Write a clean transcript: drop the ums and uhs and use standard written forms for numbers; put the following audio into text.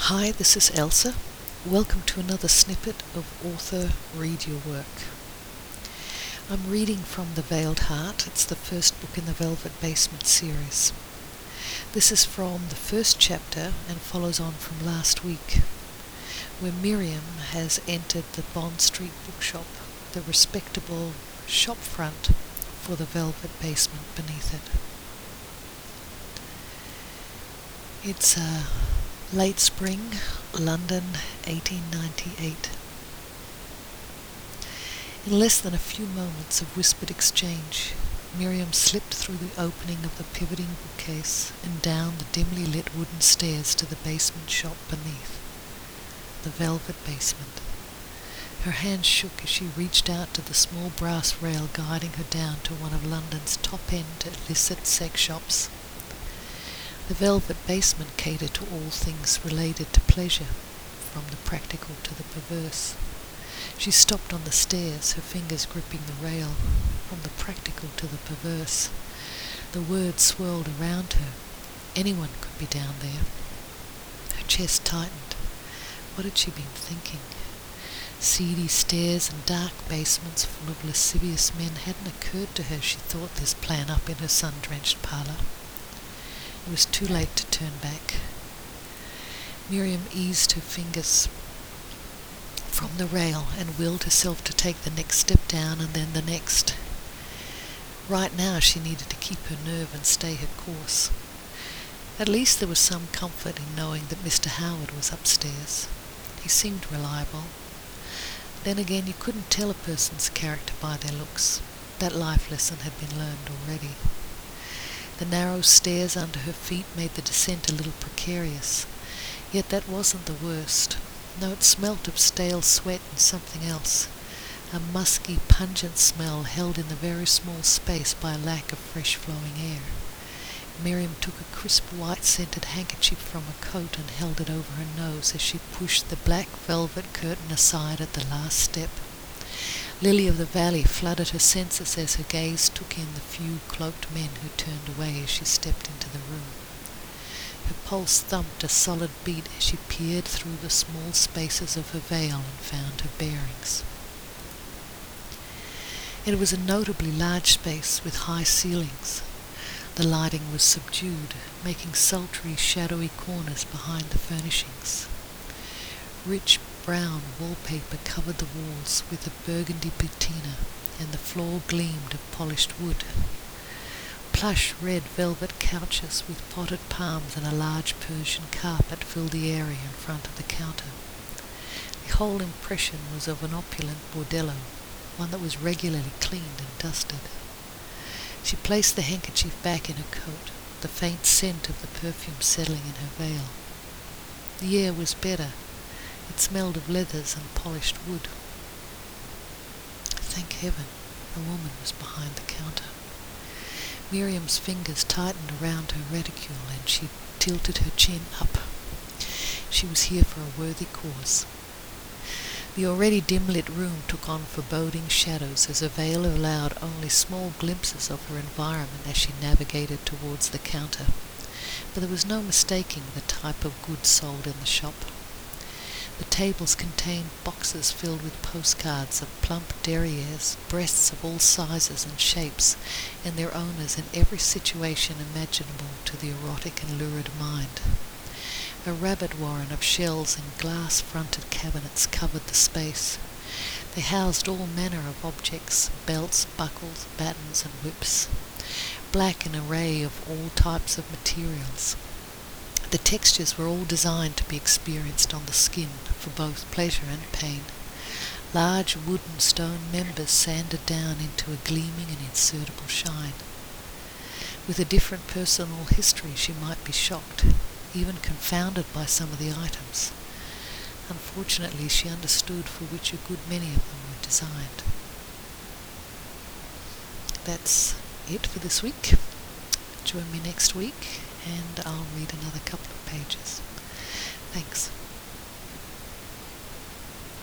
Hi, this is Elsa. Welcome to another snippet of Author Read Your Work. I'm reading from The Veiled Heart. It's the first book in the Velvet Basement series. This is from the first chapter and follows on from last week, where Miriam has entered the Bond Street bookshop, the respectable shop front for the velvet basement beneath it. It's late spring, London, 1898. In less than a few moments of whispered exchange, Miriam slipped through the opening of the pivoting bookcase and down the dimly lit wooden stairs to the basement shop beneath. The velvet basement. Her hand shook as she reached out to the small brass rail guiding her down to one of London's top-end illicit sex shops. The velvet basement catered to all things related to pleasure, from the practical to the perverse. She stopped on the stairs, her fingers gripping the rail. From the practical to the perverse. The words swirled around her. Anyone could be down there. Her chest tightened. What had she been thinking? Seedy stairs and dark basements full of lascivious men hadn't occurred to her. She thought this plan up in her sun-drenched parlour. It was too late to turn back. Miriam eased her fingers from the rail and willed herself to take the next step down and then the next. Right now she needed to keep her nerve and stay her course. At least there was some comfort in knowing that Mr. Howard was upstairs. He seemed reliable. Then again, you couldn't tell a person's character by their looks. That life lesson had been learned already. The narrow stairs under her feet made the descent a little precarious. Yet that wasn't the worst. No, it smelt of stale sweat and something else. A musky, pungent smell held in the very small space by a lack of fresh-flowing air. Miriam took a crisp white-scented handkerchief from her coat and held it over her nose as she pushed the black velvet curtain aside at the last step. Lily of the Valley flooded her senses as her gaze took in the few cloaked men who turned away as she stepped into the room. Her pulse thumped a solid beat as she peered through the small spaces of her veil and found her bearings. It was a notably large space with high ceilings. The lighting was subdued, making sultry, shadowy corners behind the furnishings. Rich brown wallpaper covered the walls with a burgundy patina, and the floor gleamed of polished wood. Plush red velvet couches with potted palms and a large Persian carpet filled the area in front of the counter. The whole impression was of an opulent bordello, one that was regularly cleaned and dusted. She placed the handkerchief back in her coat, the faint scent of the perfume settling in her veil. The air was better. It smelled of leathers and polished wood. Thank heaven, a woman was behind the counter. Miriam's fingers tightened around her reticule and she tilted her chin up. She was here for a worthy cause. The already dim-lit room took on foreboding shadows as her veil allowed only small glimpses of her environment as she navigated towards the counter. But there was no mistaking the type of goods sold in the shop. The tables contained boxes filled with postcards of plump derrieres, breasts of all sizes and shapes, and their owners in every situation imaginable to the erotic and lurid mind. A rabbit warren of shelves and glass-fronted cabinets covered the space. They housed all manner of objects, belts, buckles, batons, and whips. Black an array of all types of materials. The textures were all designed to be experienced on the skin for both pleasure and pain. Large wooden stone members sanded down into a gleaming and insertable shine. With a different personal history she might be shocked, even confounded by some of the items. Unfortunately, she understood for which a good many of them were designed. That's it for this week. Join me next week and I'll read another couple of pages. Thanks.